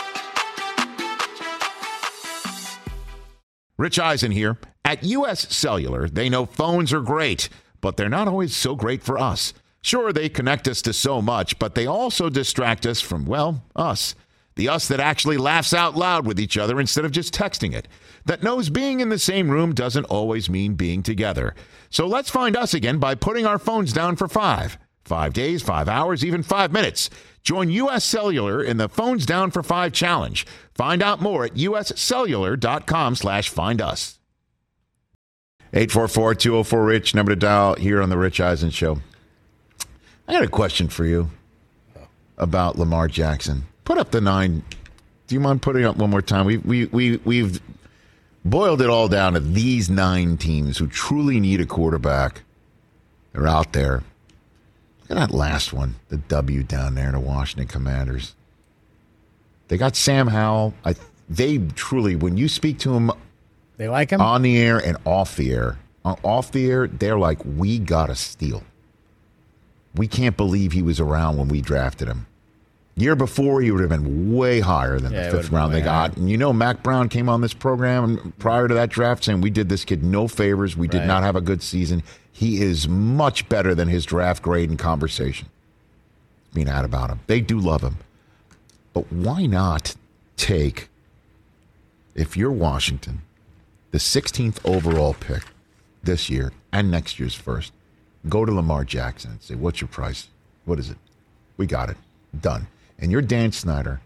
Rich Eisen here. At U S Cellular, they know phones are great, but they're not always so great for us. Sure, they connect us to so much, but they also distract us from, well, us. The us that actually laughs out loud with each other instead of just texting it. That knows being in the same room doesn't always mean being together. So let's find us again by putting our phones down for five. Five days, five hours, even five minutes. Join U S Cellular in the Phones Down for Five Challenge. Find out more at uscellular.com slash find us. eight four four, two oh four, Rich, number to dial here on the Rich Eisen Show. I got a question for you about Lamar Jackson. Put up the nine. Do you mind putting up one more time? We we we we've boiled it all down to these nine teams who truly need a quarterback. They're out there. Look at that last one, the W down there, the Washington Commanders. They got Sam Howell. I they truly, when you speak to them, they like him on the air and off the air. Off the air, they're like, we got to steal. We can't believe he was around when we drafted him. Year before, he would have been way higher than yeah, the fifth round they got. Higher. And you know, Mac Brown came on this program prior to that draft saying we did this kid no favors. We did right. not have a good season. He is much better than his draft grade and conversation. Being out about him. They do love him. But why not take, if you're Washington, the sixteenth overall pick this year and next year's first, go to Lamar Jackson and say, what's your price? What is it? We got it. Done. And you're Dan Snyder.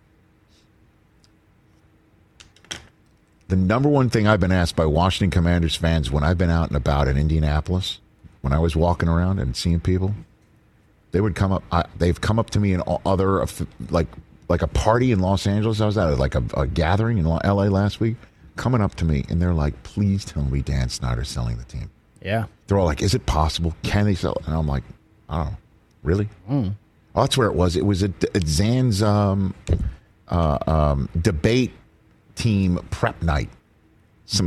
The number one thing I've been asked by Washington Commanders fans when I've been out and about in Indianapolis, when I was walking around and seeing people, they would come up. I, they've come up to me in other, like like a party in Los Angeles. I was at like a, a gathering in L A last week, coming up to me, and they're like, please tell me Dan Snyder's selling the team. Yeah. They're all like, is it possible? Can they sell it? And I'm like, I don't know. Really? Mm. Oh, that's where it was. It was at, at Zan's um, uh, um, debate team prep night. Some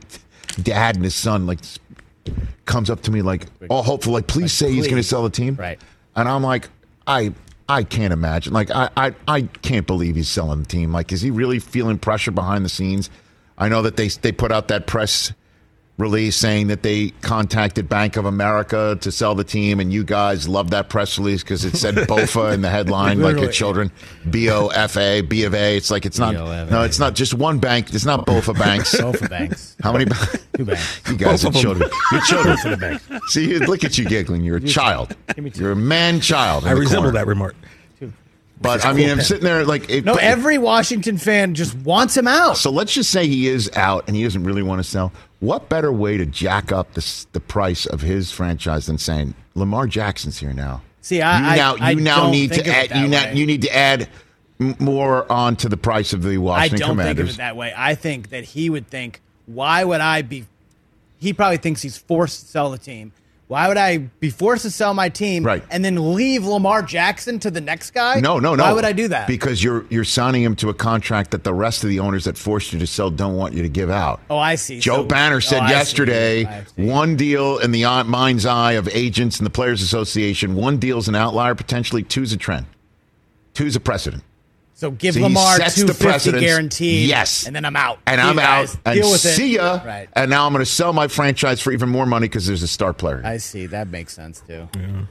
dad and his son like comes up to me like, all hopeful, like, please like, say please. he's going to sell the team. Right. And I'm like, I I can't imagine. Like, I, I, I can't believe he's selling the team. Like, is he really feeling pressure behind the scenes? I know that they they put out that press release saying that they contacted Bank of America to sell the team, and you guys loved that press release because it said B O F A in the headline, like your children. B O F A, B of A. It's like, it's not, no, it's not just one bank. It's not B O F A banks. B O F A banks. How many banks? Two banks. You guys are children. You're children. See, look at you giggling. You're a child. You're a man-child. I resemble that remark. But, I mean, I'm sitting there like... If, no, every Washington fan just wants him out. So let's just say he is out and he doesn't really want to sell. What better way to jack up the, the price of his franchise than saying, Lamar Jackson's here now? See, I, you now, I, you I now don't need think to of add. it that You, way. now, you need to add m- more on to the price of the Washington I don't Commanders. think of it that way. I think that he would think, why would I be... He probably thinks he's forced to sell the team. Why would I be forced to sell my team right. and then leave Lamar Jackson to the next guy? No, no, no. Why would I do that? Because you're you're signing him to a contract that the rest of the owners that forced you to sell don't want you to give out. Oh, I see. Joe so, Banner said oh, yesterday, one deal in the mind's eye of agents and the Players Association, one deal's an outlier, potentially two's a trend. Two's a precedent. So give so Lamar two hundred fifty guaranteed, yes, and then I'm out. And See I'm out. And deal with see it. ya. Right. And now I'm going to sell my franchise for even more money because there's a star player. I see. That makes sense too. Yeah.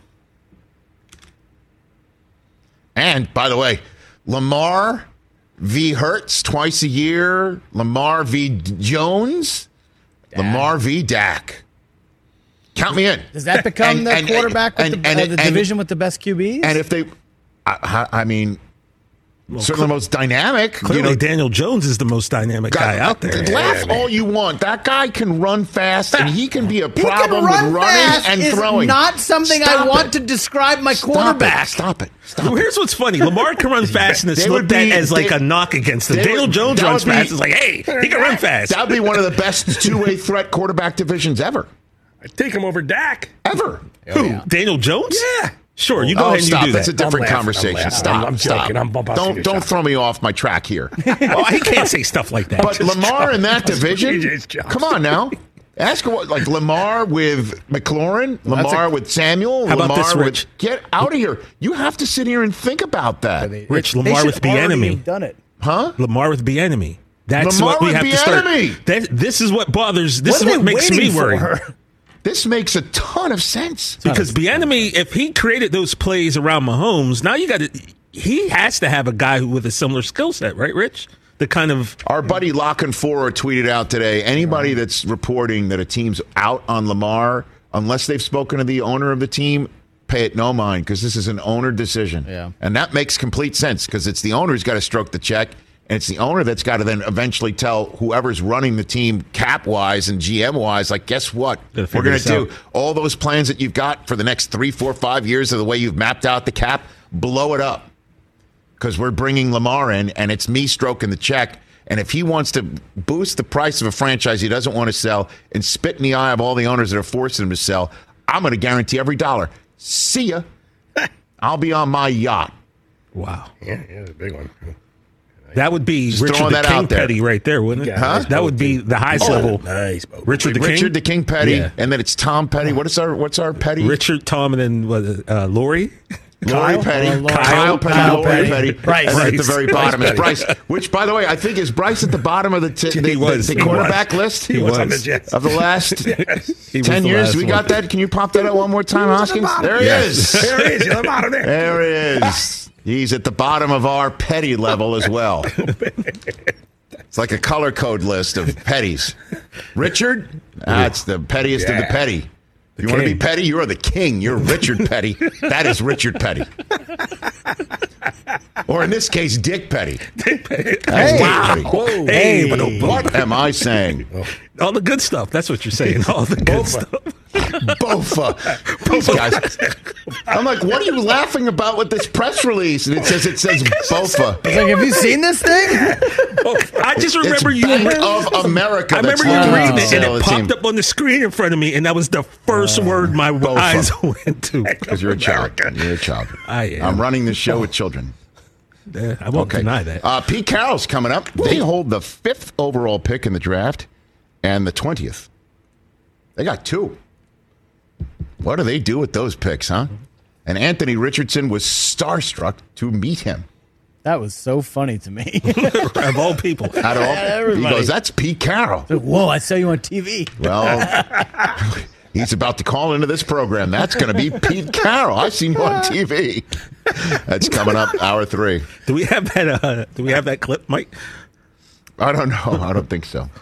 And by the way, Lamar v. Hurts twice a year. Lamar v. Jones. Dak. Lamar v. Dak. Count me in. Does that become and, the and, quarterback and, with the, and, uh, and, the division with the best Q Bs? And if they, I, I mean. Well, certainly the most dynamic. Clearly, you know, Daniel Jones is the most dynamic guy, guy out there. Laugh yeah, all you want. That guy can run fast, and he can be a problem run with running and is throwing. Not something Stop I want it. to describe my Stop quarterback. It. Stop it. Stop well, it. Here's what's funny. Lamar can run fast, and it's looked be, at as like they, a knock against him. Daniel would, Jones runs be, fast. It's like, hey, he can run fast. That would be one of the best two-way threat quarterback divisions ever. I'd take him over Dak. Ever. Oh, Who? Yeah. Daniel Jones? Yeah. Sure, you go oh, ahead and stop. you do that. That's a different I'm conversation. I'm stop. I'm, I'm stop. joking. I'm don't don't throw me off my track here. Well, he can't say stuff like that. But Just Lamar in that division, come on now. Ask what like Lamar with McLaurin, Lamar a, with Samuel, how Lamar about this, Rich? with get out of here. You have to sit here and think about that. They, Rich, they Lamar with Bieniemy. Done it, huh? Lamar with Bieniemy. That's Lamar what we with have Bieniemy. to start. That, this is what bothers. This what is what makes me worry. For? This makes a ton of sense because Bieniemy, if he created those plays around Mahomes, now you got to. He has to have a guy who with a similar skill set, right, Rich? The kind of our buddy Lock and Four tweeted out today. Anybody that's reporting that a team's out on Lamar, unless they've spoken to the owner of the team, pay it no mind because this is an owner decision, yeah. and that makes complete sense because it's the owner who's got to stroke the check. And it's the owner that's got to then eventually tell whoever's running the team cap-wise and G M-wise, like, guess what? We're going to do all those plans that you've got for the next three, four, five years of the way you've mapped out the cap, blow it up. Because we're bringing Lamar in, and it's me stroking the check. And if he wants to boost the price of a franchise he doesn't want to sell and spit in the eye of all the owners that are forcing him to sell, I'm going to guarantee every dollar. See ya. I'll be on my yacht. Wow. Yeah, yeah, it's a big one. That would be Just Richard the King Petty right there, wouldn't it? Huh? That would be the highest oh, level. Nice. Richard the King. Richard the King Petty, yeah. and then it's Tom Petty. What is our what's our Petty? Richard, Tom, and then what, uh, Lori. Lori Kyle? Petty, Oh, Kyle, Kyle Petty, Kyle Lori Petty. Petty, Bryce. and then at the Bryce. very Bryce bottom is Petty. Bryce. Which, by the way, I think is Bryce at the bottom of the t- He the, was. the, the He quarterback was. list. He was. On the Jets. Of the last He ten was the years. last We got one. that. Can you pop that up one more time, Hoskins? There he Yes. is. There he is. He's at the bottom there. There he is. He's at the bottom of our petty level as well. It's like a color code list of petties. Richard, that's the pettiest Yeah. of the petty. If you want to be petty, you are the king. You're Richard Petty. That is Richard Petty. Or in this case, Dick Petty. Dick Petty. That's Hey. Dick Petty. Whoa. Hey, but no, What am I saying? all the good stuff. That's what you're saying. All the good stuff. Bofa. These guys. I'm like, what are you laughing about with this press release? And it says it says Bofa. It's like, have you seen this thing? I just remember It's you. Bank of America. I remember that's you looking reading to it, and sell it the popped team. up on the screen in front of me, and that was the first word my Bofa. eyes went to. Because you're a child. You're a child. I am. I'm running this show with children. Uh, I won't deny that. Uh, Pete Carroll's coming up. They hold the fifth overall pick in the draft and the twentieth. They got two. What do they do with those picks, huh? And Anthony Richardson was starstruck to meet him. That was so funny to me. Of all people. At all. Everybody. He goes, that's Pete Carroll. Whoa, I saw you on T V. Well, he's about to call into this program. That's going to be Pete Carroll. I've seen you on T V. That's coming up, hour three. Do we have that? Uh, do we have that clip, Mike? I don't know. I don't think so.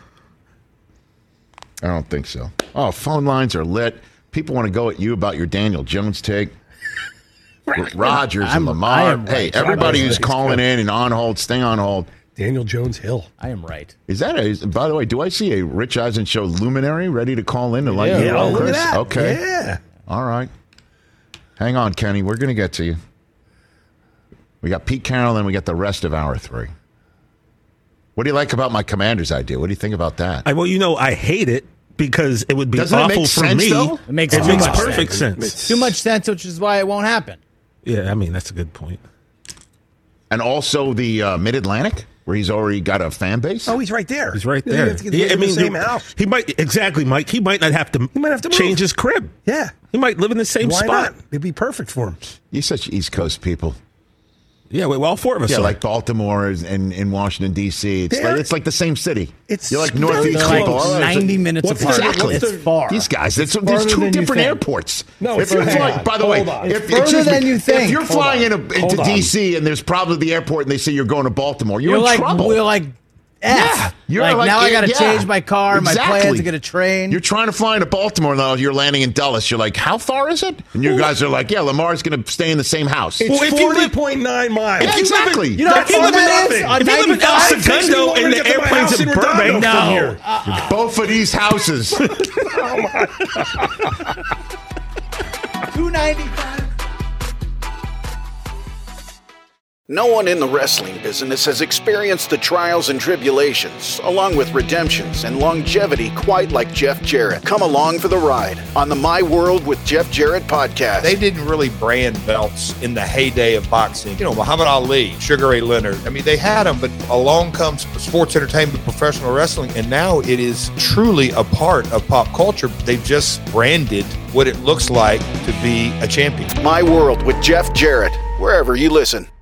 I don't think so. Oh, phone lines are lit. People want to go at you about your Daniel Jones take. Rodgers and I'm- I Lamar. am Hey, right. everybody Rodgers who's is calling good. in and on hold, stay on hold. Daniel Jones Hill. I am right. Is that a, by the way, do I see a Rich Eisen show luminary ready to call in to let Yeah, you Yeah, know, oh, look at Chris? that. Okay. Yeah. All right. Hang on, Kenny. We're going to get to you. We got Pete Carroll and we got the rest of hour three. What do you like about my Commander's idea? What do you think about that? I, well, you know, I hate it because it would be Doesn't it awful make for sense, me. though? It makes It too makes much perfect sense. sense. Too much sense, which is why it won't happen. Yeah, I mean that's a good point. And also the uh, Mid-Atlantic, where he's already got a fan base. Oh, he's right there. He's right You there. have to get Yeah, in I the mean, same he, house. he might exactly, Mike. He might not have to. He might have to move. change his crib. Yeah. He might live in the same Why spot. not? It'd be perfect for him. You're such East Coast people. Yeah, well, all four of us. Yeah, are. like Baltimore is in, in Washington, D C. It's They're- like, it's like the same city. It's You're like very Northeast close. people. Oh, it's ninety minutes What's apart. the- Exactly. what's It's the- far. These guys, it's, It's there's farther two than you different think. airports. No, if it's you're not. flying, Hang on. by the way, Hold on. if, It's excuse further me, than you if think. you're Hold flying on. into, Hold into on. D C and there's probably the airport and they say you're going to Baltimore, you're, You're in like trouble. we're like F. You're like, like- now I got to yeah, change my car, my exactly. plans to get a train. You're trying to fly to Baltimore now. You're landing in Dulles. You're like, how far is it? And you guys are like, yeah, Lamar's going to stay in the same house. It's Well, if you live- forty point nine miles. Yeah, exactly. You know how If you far live in- that is? On if you live in El ninety-five? Segundo and the airplane's in Burbank, No. Both of these houses. two ninety-five. No one in the wrestling business has experienced the trials and tribulations, along with redemptions and longevity quite like Jeff Jarrett. Come along for the ride on the My World with Jeff Jarrett podcast. They didn't really brand belts in the heyday of boxing. You know, Muhammad Ali, Sugar Ray Leonard. I mean, they had them, but along comes sports entertainment, professional wrestling, and now it is truly a part of pop culture. They've just branded what it looks like to be a champion. My World with Jeff Jarrett, wherever you listen.